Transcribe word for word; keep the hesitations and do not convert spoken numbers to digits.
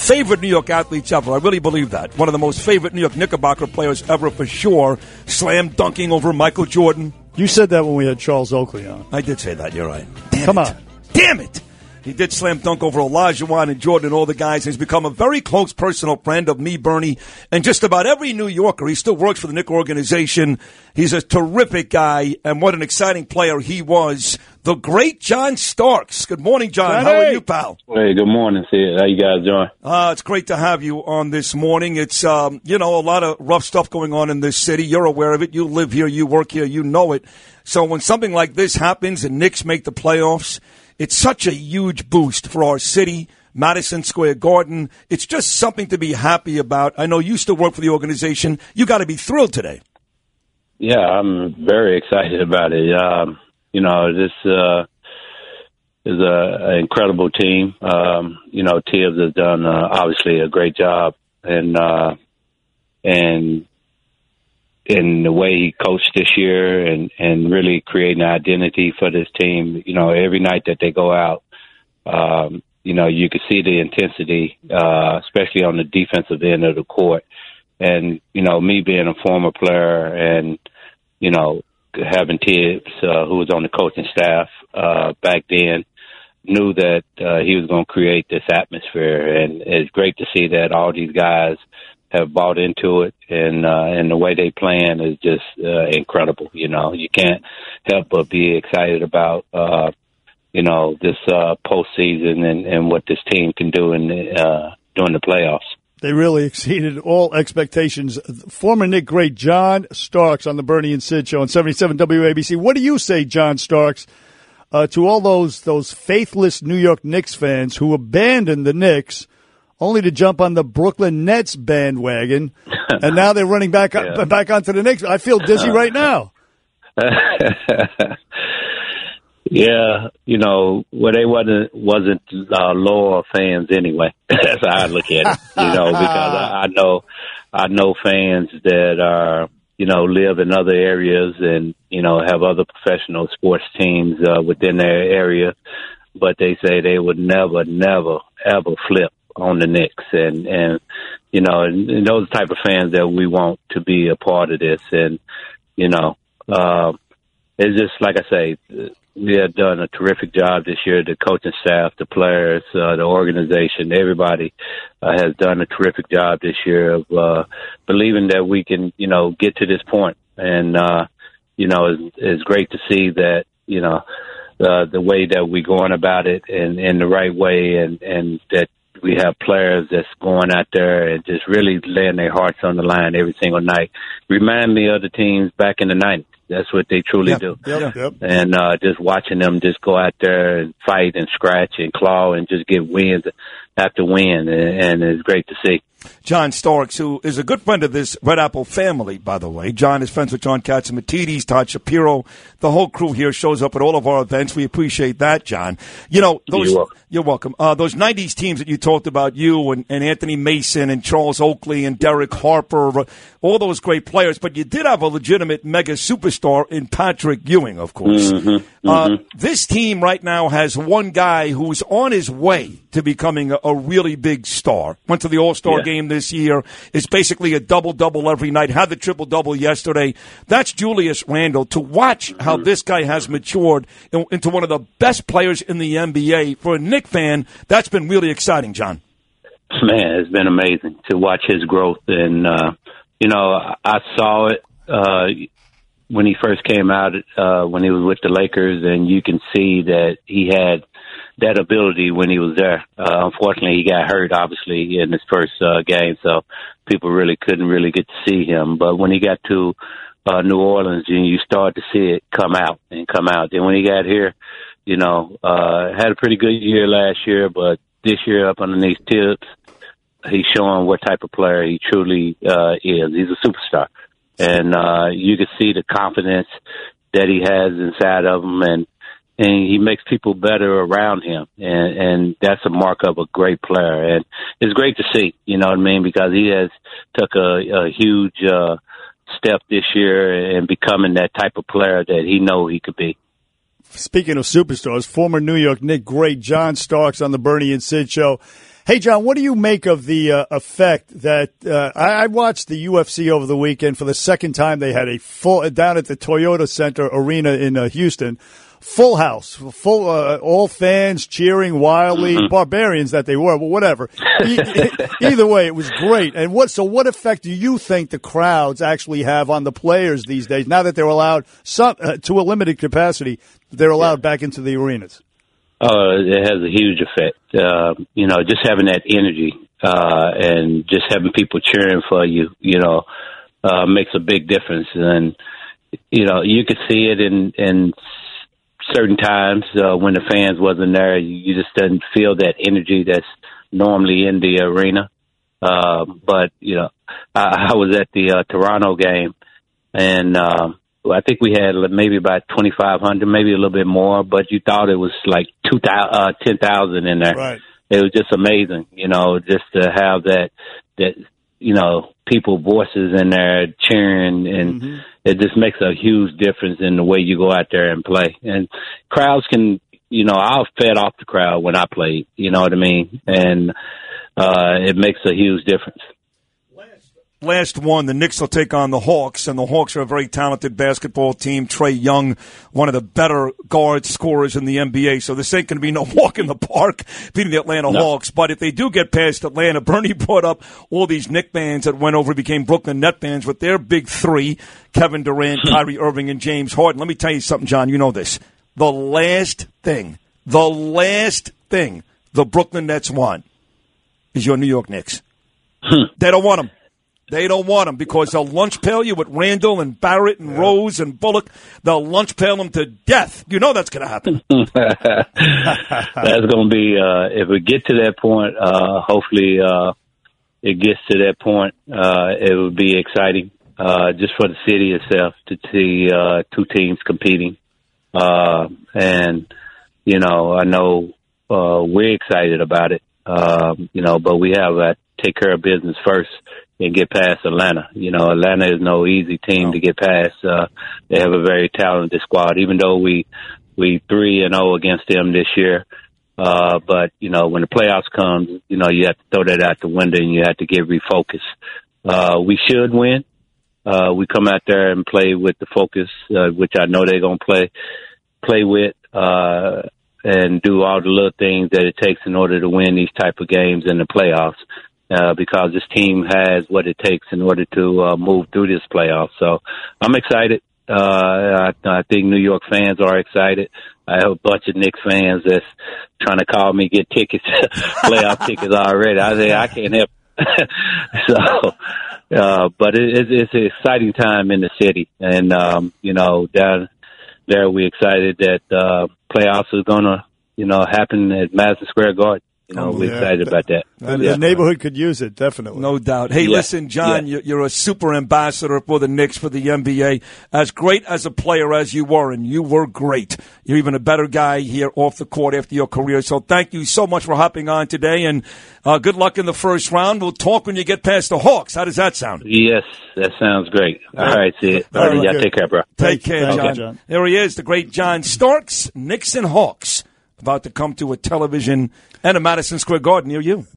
favorite New York athletes ever. I really believe that. One of the most favorite New York Knickerbocker players ever for sure. Slam dunking over Michael Jordan. You said that when we had Charles Oakley on. I did say that. You're right. Damn Come it. on. Damn it. He did slam dunk over Olajuwon and Jordan and all the guys. He's become a very close personal friend of me, Bernie, and just about every New Yorker. He still works for the Knick organization. He's a terrific guy, and what an exciting player he was. The great John Starks. Good morning, John. Johnny. How are you, pal? Hey, good morning, Sid. How you guys doing? Uh, it's great to have you on this morning. It's, um, you know, a lot of rough stuff going on in this city. You're aware of it. You live here. You work here. You know it. So when something like this happens and Knicks make the playoffs, it's such a huge boost for our city, Madison Square Garden. It's just something to be happy about. I know you still work for the organization. You got to be thrilled today. Yeah, I'm very excited about it. Um, you know, this uh, is a, an incredible team. Um, you know, Tibbs has done uh, obviously a great job, and uh, and in the way he coached this year and, and really creating an identity for this team. You know, every night that they go out, um, you know, you can see the intensity, uh, especially on the defensive end of the court. And, you know, me being a former player and, you know, having Tibbs, uh, who was on the coaching staff uh, back then, knew that uh, he was going to create this atmosphere. And it's great to see that all these guys have bought into it, and uh, and the way they playing is just uh, incredible. You know, you can't help but be excited about uh, you know this uh, postseason and, and what this team can do in uh, during the playoffs. They really exceeded all expectations. Former Knick great John Starks on the Bernie and Sid show on seventy-seven W A B C. What do you say, John Starks, uh, to all those those faithless New York Knicks fans who abandoned the Knicks only to jump on the Brooklyn Nets bandwagon, and now they're running back yeah. back onto the Knicks? I feel dizzy right now. Yeah, you know, well, they wasn't wasn't uh, loyal fans anyway. That's how I look at it. You know, because I, I know I know fans that are you know live in other areas and you know have other professional sports teams uh, within their area, but they say they would never, never, ever flip on the Knicks, and and you know, and, and those type of fans that we want to be a part of this, and you know, uh, it's just like I say, we have done a terrific job this year. The coaching staff, the players, uh, the organization, everybody uh, has done a terrific job this year of uh, believing that we can, you know, get to this point, and uh, you know, it's, it's great to see that, you know, uh, the way that we're going about it, and in the right way, and and that. We have players that's going out there and just really laying their hearts on the line every single night. Remind me of the teams back in the nineties. That's what they truly yep, do. Yep, yep. And uh, just watching them just go out there and fight and scratch and claw and just get wins after win, and, and it's great to see. John Starks, who is a good friend of this Red Apple family, by the way. John is friends with John Catsimatidis, Todd Shapiro. The whole crew here shows up at all of our events. We appreciate that, John. You know, those, you're welcome. You're welcome. Uh, those nineties teams that you talked about, you and, and Anthony Mason and Charles Oakley and Derek Harper, all those great players, but you did have a legitimate mega superstar in Patrick Ewing, of course. Mm-hmm, mm-hmm. Uh, this team right now has one guy who's on his way to becoming a, a really big star. Went to the All-Star yeah. game this year. Is basically a double-double every night. Had the triple-double yesterday. That's Julius Randle. To watch mm-hmm. how this guy has matured in, into one of the best players in the N B A, for a Knick fan, that's been really exciting, John. Man, it's been amazing to watch his growth. And, uh, you know, I saw it uh, when he first came out, uh, when he was with the Lakers, and you can see that he had that ability when he was there. Uh, unfortunately, he got hurt, obviously, in his first uh, game, so people really couldn't really get to see him. But when he got to uh, New Orleans, and you start to see it come out and come out. Then when he got here, you know, uh, had a pretty good year last year, but this year up underneath Tibbs, he's showing what type of player he truly uh, is. He's a superstar. And uh, you can see the confidence that he has inside of him, and and he makes people better around him, and, and that's a mark of a great player. And it's great to see, you know what I mean, because he has took a, a huge uh, step this year in becoming that type of player that he know he could be. Speaking of superstars, former New York Knick great John Starks on the Bernie and Sid show. Hey, John, what do you make of the uh, effect that uh, I, I watched the U F C over the weekend for the second time? They had a full down at the Toyota Center Arena in uh, Houston. Full house, full, uh, all fans cheering wildly, mm-hmm. barbarians that they were, but whatever. E- either way, it was great. And what? So, what effect do you think the crowds actually have on the players these days? Now that they're allowed some uh, to a limited capacity, they're allowed yeah. back into the arenas. Uh, it has a huge effect. Uh, you know, just having that energy uh, and just having people cheering for you, you know, uh, makes a big difference. And you know, you could see it in in. certain times uh, when the fans wasn't there, you just didn't feel that energy that's normally in the arena. Uh, but, you know, I, I was at the uh, Toronto game, and uh, I think we had maybe about twenty-five hundred, maybe a little bit more, but you thought it was like two thousand, uh, ten thousand in there. Right. It was just amazing, you know, just to have that, that you know, people voices in there cheering, and mm-hmm. it just makes a huge difference in the way you go out there and play. And crowds can, you know, I was fed off the crowd when I played, you know what I mean? And uh, it makes a huge difference. Last one, the Knicks will take on the Hawks, and the Hawks are a very talented basketball team. Trae Young, one of the better guard scorers in the N B A, so this ain't going to be no walk in the park beating the Atlanta no. Hawks. But if they do get past Atlanta, Bernie brought up all these Knick fans that went over and became Brooklyn Net fans with their big three, Kevin Durant, Kyrie Irving, and James Harden. Let me tell you something, John, you know this. The last thing, the last thing the Brooklyn Nets want is your New York Knicks. They don't want them. They don't want them because they'll lunch pail you with Randall and Barrett and yeah. Rose and Bullock. They'll lunch pail them to death. You know that's going to happen. That's going to be, uh, if we get to that point, uh, hopefully uh, it gets to that point. Uh, it would be exciting uh, just for the city itself to see uh, two teams competing. Uh, and, you know, I know uh, we're excited about it, uh, you know, but we have to take care of business first and get past Atlanta. You know, Atlanta is no easy team to get past. Uh, they have a very talented squad, even though we, we three and oh against them this year. Uh, but, you know, when the playoffs come, you know, you have to throw that out the window and you have to get refocused. Uh, we should win. Uh, we come out there and play with the focus, uh, which I know they're going to play, play with, uh, and do all the little things that it takes in order to win these type of games in the playoffs. Uh, because this team has what it takes in order to uh, move through this playoff. So I'm excited. Uh, I, I think New York fans are excited. I have a bunch of Knicks fans that's trying to call me, get tickets, playoff tickets already. I say I can't help. so, uh, but it, it's, it's an exciting time in the city. And, um, you know, down there we're excited that uh, playoffs is going to, you know, happen at Madison Square Garden. You know, oh, we're yeah. excited about that. The, yeah. the neighborhood could use it, definitely. No doubt. Hey, yeah. listen, John, yeah. you're a super ambassador for the Knicks, for the N B A. As great as a player as you were, and you were great. You're even a better guy here off the court after your career. So thank you so much for hopping on today, and uh, good luck in the first round. We'll talk when you get past the Hawks. How does that sound? Yes, that sounds great. All right, see you. All right, y'all take care, bro. Take care, Thank John. you, John. There he is, the great John Starks, Knicks and Hawks, about to come to a television and a Madison Square Garden near you.